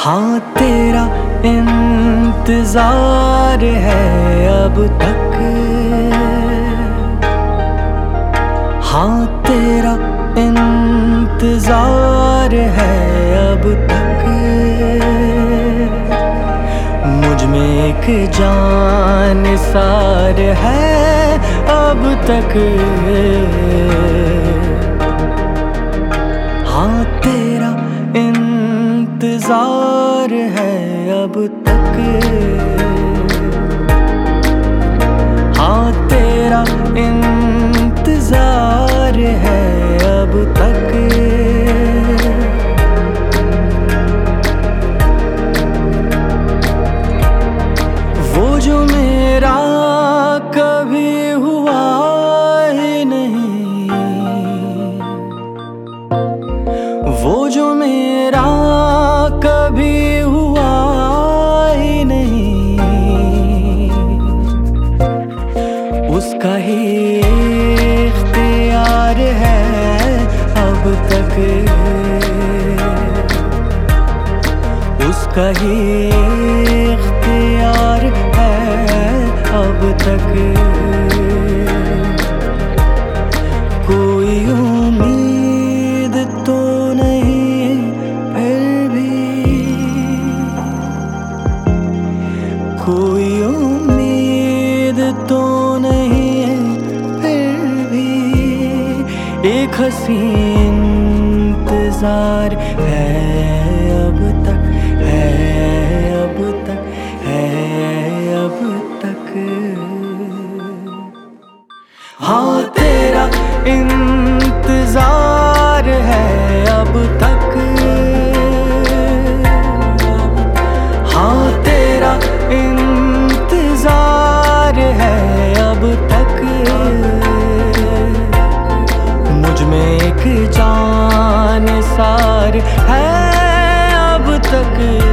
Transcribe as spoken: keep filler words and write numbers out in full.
हाँ तेरा इंतजार है अब तक, हाँ तेरा इंतजार है अब तक। मुझ में एक जान सार है अब तक, हाँ तेरा इंतजार है अब तक, हाँ तेरा इंतजार है अब तक। वो जो मेरा कभी हुआ ही नहीं, वो जो मेरा कभी हुआ ही नहीं, उसका ही इख्तियार है अब तक, उसका ही इख्तियार है अब तक। कोई उम्मीद तो नहीं फिर भी, कोई उम्मीद तो नहीं फिर भी, एक हसी इंतजार है अब तक, है अब तक, है अब तक। हाँ तेरा इंतजार है अब तक, हाँ तेरा इंतजार है अब तक। मुझ में एक जान सार है अब तक।